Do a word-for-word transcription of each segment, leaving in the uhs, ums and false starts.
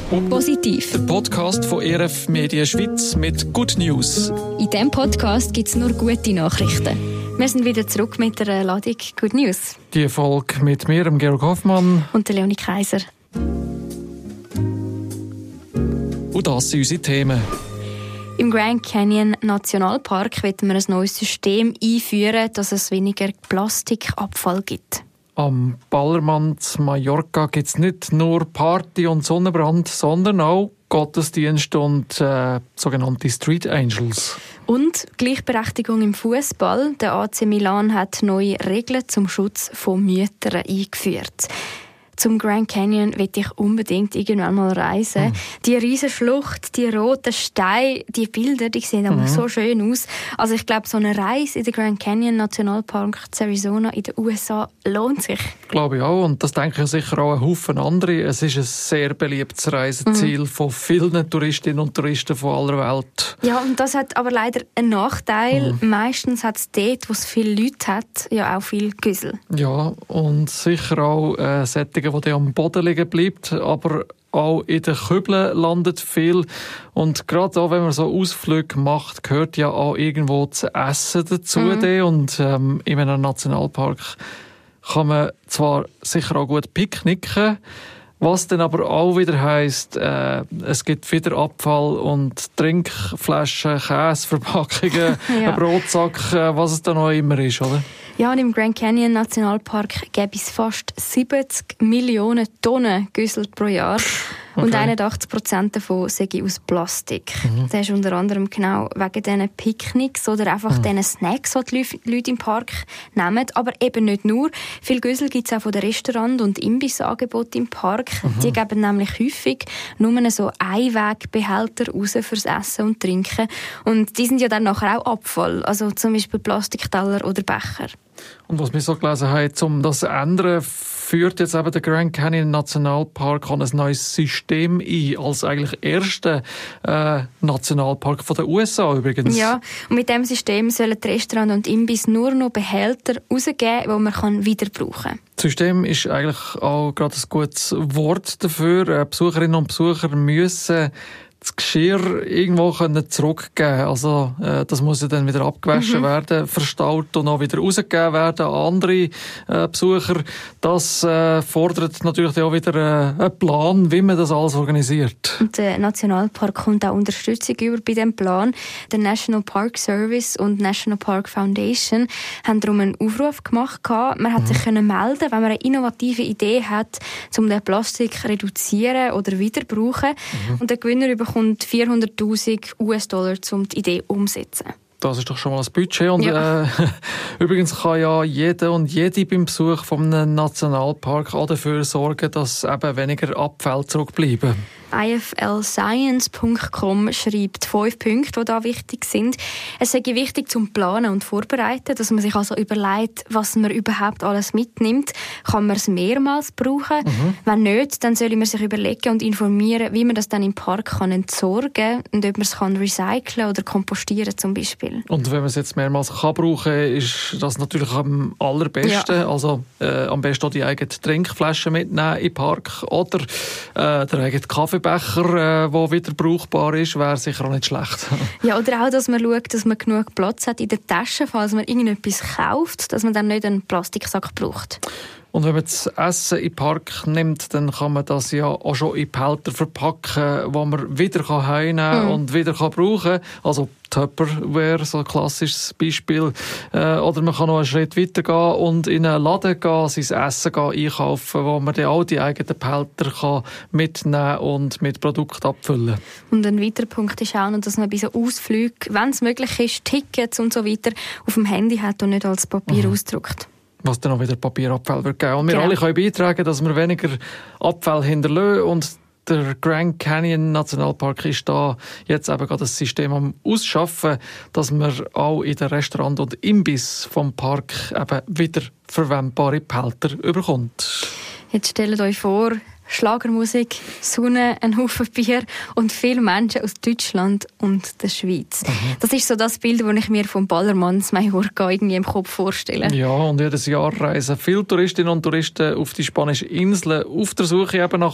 Positiv. Der Podcast von E R F Media Schweiz mit Good News. In diesem Podcast gibt es nur gute Nachrichten. Wir sind wieder zurück mit der Ladung Good News. Die Folge mit mir, dem Georg Hoffmann. Und der Leonie Kaiser. Und das sind unsere Themen. Im Grand Canyon Nationalpark wollen wir ein neues System einführen, dass es weniger Plastikabfall gibt. Am Ballermann zu Mallorca gibt es nicht nur Party und Sonnenbrand, sondern auch Gottesdienst und äh, sogenannte Street Angels. Und Gleichberechtigung im Fußball. Der A C Milan hat neue Regeln zum Schutz von Müttern eingeführt. Zum Grand Canyon will ich unbedingt irgendwann mal reisen. Mhm. Die riesige Schlucht, die roten Steine, die Bilder, die sehen aber mhm. so schön aus. Also ich glaube, so eine Reise in den Grand Canyon Nationalpark zu Arizona in den U S A lohnt sich. Glaube ich auch. Und das denken sicher auch ein Haufen andere. Es ist ein sehr beliebtes Reiseziel mhm. von vielen Touristinnen und Touristen von aller Welt. Ja, und das hat aber leider einen Nachteil. Mhm. Meistens hat es dort, wo es viele Leute hat, ja auch viel Güssel. Ja, und sicher auch äh, Sättige, die am Boden liegen bleibt, aber auch in den Kübeln landet viel. Und gerade auch, wenn man so Ausflüge macht, gehört ja auch irgendwo zu essen dazu. Mhm. Und ähm, in einem Nationalpark kann man zwar sicher auch gut picknicken, was dann aber auch wieder heisst, äh, es gibt wieder Abfall und Trinkflaschen, Käseverpackungen, ja. Ein Brotsack, äh, was es dann auch immer ist, oder? Ja, und im Grand Canyon Nationalpark gäbe es fast siebzig Millionen Tonnen Güssel pro Jahr. Okay. Und einundachtzig Prozent davon sei aus Plastik. Mhm. Das ist unter anderem genau wegen diesen Picknicks oder einfach mhm. diesen Snacks, die die Leute im Park nehmen. Aber eben nicht nur. Viel Güssel gibt es auch von den Restaurant- und Imbissangeboten im Park. Mhm. Die geben nämlich häufig nur so Einwegbehälter raus fürs Essen und Trinken. Und die sind ja dann nachher auch Abfall. Also zum Beispiel Plastikteller oder Becher. Und was wir so gelesen haben, um das zu ändern, führt jetzt eben der Grand Canyon Nationalpark an ein neues System ein, als eigentlich erster äh, Nationalpark von den U S A übrigens. Ja, und mit diesem System sollen die Restaurants und Imbiss nur noch Behälter rausgeben, die man wieder brauchen kann. Das System ist eigentlich auch gerade ein gutes Wort dafür. Besucherinnen und Besucher müssen das Geschirr irgendwo können zurückgeben. Also, äh, das muss ja dann wieder abgewaschen mhm. werden, verstaut und auch wieder rausgegeben werden an andere äh, Besucher. Das äh, fordert natürlich auch wieder äh, einen Plan, wie man das alles organisiert. Und der Nationalpark kommt auch Unterstützung über bei diesem Plan. Der National Park Service und National Park Foundation haben darum einen Aufruf gemacht. Man hat mhm. sich können melden, wenn man eine innovative Idee hat, um den Plastik zu reduzieren oder wieder zu brauchen. Mhm. Und der Gewinner bekommt vierhunderttausend US-Dollar, um die Idee umzusetzen. Das ist doch schon mal ein Budget. Und ja. äh, übrigens kann ja jeder und jede beim Besuch vom Nationalpark auch dafür sorgen, dass eben weniger Abfälle zurückbleiben. I F L Science Punkt com schreibt fünf Punkte, die da wichtig sind. Es ist wichtig zum Planen und Vorbereiten, dass man sich also überlegt, was man überhaupt alles mitnimmt. Kann man es mehrmals brauchen? Mhm. Wenn nicht, dann soll man sich überlegen und informieren, wie man das dann im Park kann entsorgen kann und ob man es kann recyceln oder kompostieren zum Beispiel. Und wenn man es jetzt mehrmals kann brauchen, ist das natürlich am allerbesten. Ja. Also äh, am besten auch die eigene Trinkflasche mitnehmen im Park oder äh, der eigene Kaffee Becher, äh, der wieder brauchbar ist, wäre sicher auch nicht schlecht. Ja, oder auch, dass man schaut, dass man genug Platz hat in der Tasche, falls man irgendetwas kauft, dass man dann nicht einen Plastiksack braucht. Und wenn man das Essen in den Park nimmt, dann kann man das ja auch schon in Behälter verpacken, wo man wieder heimnehmen kann mm. und wieder kann brauchen kann. Also Tupperware, so ein klassisches Beispiel. Äh, oder man kann noch einen Schritt weiter gehen und in einen Laden gehen, sein Essen gehen, einkaufen, wo man dann auch die eigenen Behälter kann mitnehmen und mit Produkten abfüllen. Und ein weiterer Punkt ist auch noch, dass man bei so Ausflügen, wenn es möglich ist, Tickets und so weiter auf dem Handy hat und nicht als Papier mhm. ausdruckt. Was dann auch wieder Papierabfall wird geben. Und wir genau. alle können beitragen, dass wir weniger Abfall hinterlassen. Und der Grand Canyon Nationalpark ist da jetzt eben gerade das System am Ausschaffen, dass man auch in den Restaurants und Imbiss vom Park eben wieder verwendbare Behälter überkommt. Jetzt stellt euch vor, Schlagermusik, Sonne, ein Haufen Bier und viele Menschen aus Deutschland und der Schweiz. Mhm. Das ist so das Bild, das ich mir vom Ballermann zu Mallorca irgendwie im Kopf vorstelle. Ja, und jedes Jahr reisen viele Touristinnen und Touristen auf die spanischen Inseln auf der Suche eben nach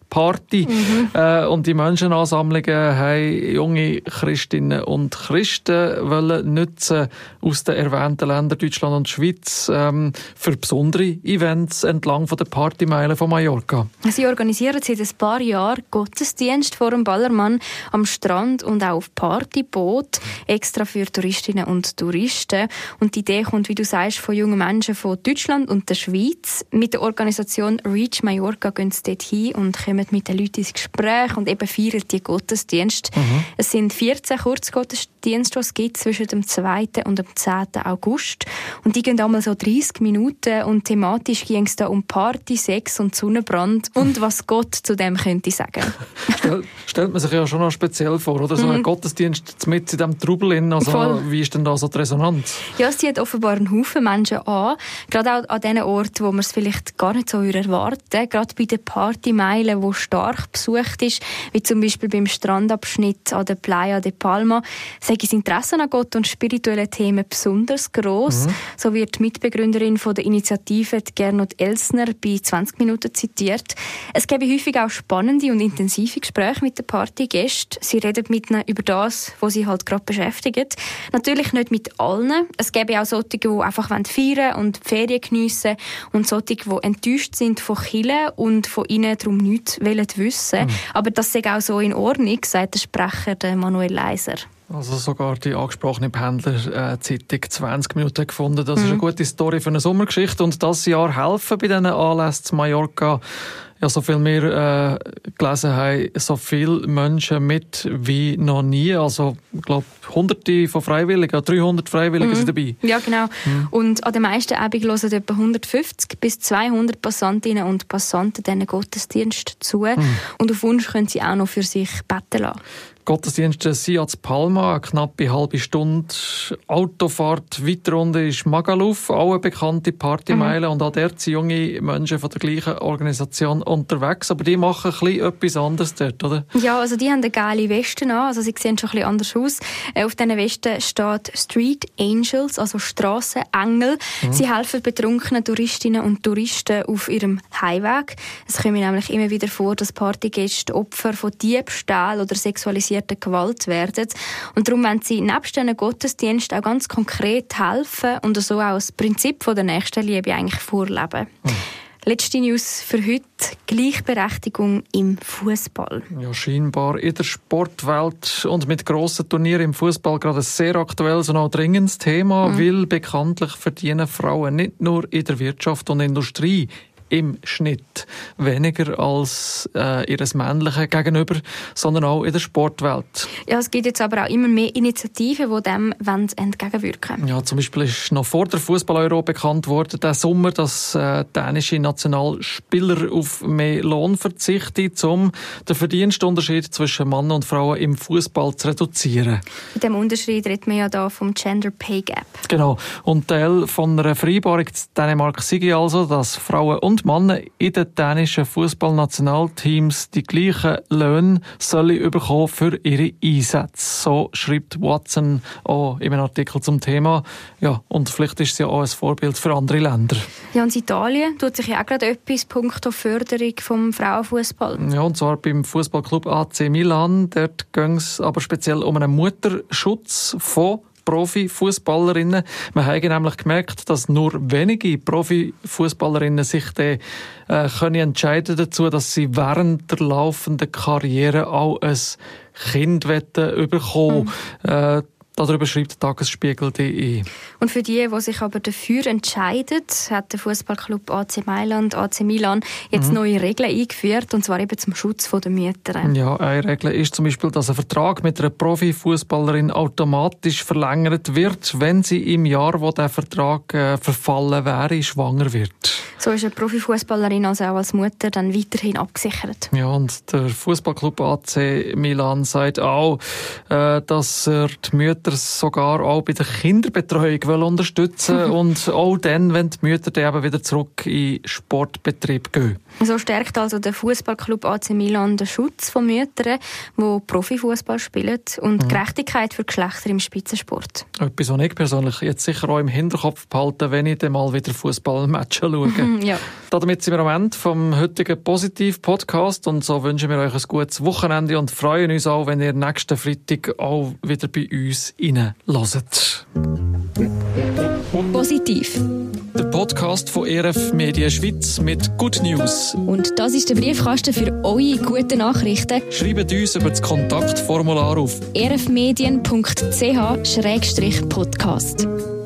Party. Mhm. Äh, und die Menschenansammlungen haben junge Christinnen und Christen wollen nutzen aus den erwähnten Ländern Deutschland und Schweiz ähm, für besondere Events entlang von der Partymeilen von Mallorca. Sie organisieren seit ein paar Jahren Gottesdienst vor dem Ballermann am Strand und auch auf Partyboot, extra für Touristinnen und Touristen. Und die Idee kommt, wie du sagst, von jungen Menschen von Deutschland und der Schweiz. Mit der Organisation Reach Mallorca gehen sie dort hin und kommen mit den Leuten ins Gespräch und eben feiern die Gottesdienste. Mhm. Es sind vierzehn Kurzgottesdienste, die es gibt zwischen dem zweiten und dem zehnten August. Und die gehen einmal so dreissig Minuten und thematisch ging es da um Party, Sex und Sonnenbrand und was Gott zu dem könnte sagen. Stell, stellt man sich ja schon noch speziell vor, oder? So ein mhm. Gottesdienst mit in diesem Trubel in. Also, Voll. Wie ist denn da so die Resonanz? Ja, es zieht offenbar einen Haufen Menschen an. Gerade auch an den Orten, wo man es vielleicht gar nicht so erwarten. Gerade bei den Partymeilen, die stark besucht ist, wie zum Beispiel beim Strandabschnitt an der Playa de Palma, sei das Interesse an Gott und spirituellen Themen besonders gross. Mhm. So wird die Mitbegründerin von der Initiative, Gernot Elsner, bei zwanzig Minuten zitiert. Es gäbe häufig auch spannende und intensive Gespräche mit den Partygästen. Sie reden mit ihnen über das, was sie halt gerade beschäftigt. Natürlich nicht mit allen. Es gäbe auch solche, die einfach feiern und die Ferien geniessen und solche, die enttäuscht sind von Kirche und von ihnen darum nichts wissen wollen. Mhm. Aber das sei auch so in Ordnung, sagt der Sprecher Manuel Leiser. Also sogar die angesprochene Pendler-Zeitung zwanzig Minuten gefunden. Das mhm. ist eine gute Story für eine Sommergeschichte. Und das Jahr helfen bei diesen Anlässen zu Mallorca. Ja, so viel wir äh, gelesen haben, so viele Menschen mit wie noch nie. Also, ich glaube, Hunderte von Freiwilligen, dreihundert Freiwillige mhm. sind dabei. Ja, genau. Mhm. Und an den meisten Abenden hören etwa hundertfünfzig bis zweihundert Passantinnen und Passanten diesen Gottesdienst zu. Mhm. Und auf Wunsch können sie auch noch für sich beten lassen. Gottesdienste sind als Palma, eine knappe halbe Stunde. Autofahrt weiter runter ist Magaluf, auch eine bekannte Partymeile. Mhm. Und auch dort sind junge Menschen von der gleichen Organisation unterwegs. Aber die machen ein bisschen etwas anderes dort, oder? Ja, also die haben eine geile Weste an. Also sie sehen schon ein bisschen anders aus. Auf diesen Westen steht Street Angels, also Strassenengel. Mhm. Sie helfen betrunkenen Touristinnen und Touristen auf ihrem Heimweg. Es kommt nämlich immer wieder vor, dass Partygäste Opfer von Diebstahl oder sexualisierter Gewalt werden. Und darum wollen sie nebst diesen Gottesdienst auch ganz konkret helfen und so auch das Prinzip von der Nächstenliebe eigentlich vorleben. Mhm. Letzte News für heute: Gleichberechtigung im Fußball. Ja, scheinbar in der Sportwelt und mit grossen Turnieren im Fußball gerade ein sehr aktuelles und auch dringendes Thema, mhm. weil bekanntlich verdienen Frauen nicht nur in der Wirtschaft und Industrie im Schnitt weniger als äh, ihres männlichen Gegenüber, sondern auch in der Sportwelt. Ja, es gibt jetzt aber auch immer mehr Initiativen, die dem entgegenwirken wollen. Ja, zum Beispiel ist noch vor der Fußball-Euro bekannt worden, diesen Sommer, dass äh, dänische Nationalspieler auf mehr Lohn verzichten, um den Verdienstunterschied zwischen Mann und Frauen im Fußball zu reduzieren. Mit dem Unterschied redet man ja da vom Gender Pay Gap. Genau. Und Teil von einer Vereinbarung in Dänemark sei also, dass Frauen und Männer in den dänischen Fußballnationalteams die gleichen Löhne sollen bekommen für ihre Einsätze. So schreibt Watson auch in einem Artikel zum Thema. Ja, und vielleicht ist es ja auch ein Vorbild für andere Länder. Ja, und Italien tut sich ja auch gerade etwas punkto Förderung vom Frauenfußball. Ja, und zwar beim Fußballclub A C Milan. Dort ging es aber speziell um einen Mutterschutz von Profifußballerinnen. Wir haben nämlich gemerkt, dass nur wenige Profifußballerinnen sich dann, äh, können entscheiden dazu, dass sie während der laufenden Karriere auch ein Kind bekommen mhm. äh, Darüber schreibt Tagesspiegel punkt de. Und für die, die sich aber dafür entscheiden, hat der Fußballclub A C Mailand, A C Milan, jetzt mhm. neue Regeln eingeführt, und zwar eben zum Schutz der Mütter. Ja, eine Regel ist zum Beispiel, dass ein Vertrag mit einer Profifußballerin automatisch verlängert wird, wenn sie im Jahr, wo der Vertrag äh, verfallen wäre, schwanger wird. So ist eine Profifußballerin also auch als Mutter dann weiterhin abgesichert. Ja, und der Fußballclub A C Milan sagt auch, äh, dass er die Mütter Väter sogar auch bei der Kinderbetreuung unterstützen und auch dann, wenn die Mütter dann eben wieder zurück in den Sportbetrieb gehen. So stärkt also der Fußballclub A C Milan den Schutz von Müttern, die Profifußball spielen, und mhm. Gerechtigkeit für Geschlechter im Spitzensport. Etwas, was ich persönlich jetzt sicher auch im Hinterkopf behalte, wenn ich dann mal wieder Fußballmatches schaue. Ja. Damit sind wir am Ende vom heutigen Positiv-Podcast und so wünschen wir euch ein gutes Wochenende und freuen uns auch, wenn ihr nächsten Freitag auch wieder bei uns reinhört. Positiv. Der Podcast von E R F Media Schweiz mit Good News. Und das ist der Briefkasten für eure guten Nachrichten. Schreibt uns über das Kontaktformular auf e r f medien punkt c h slash podcast.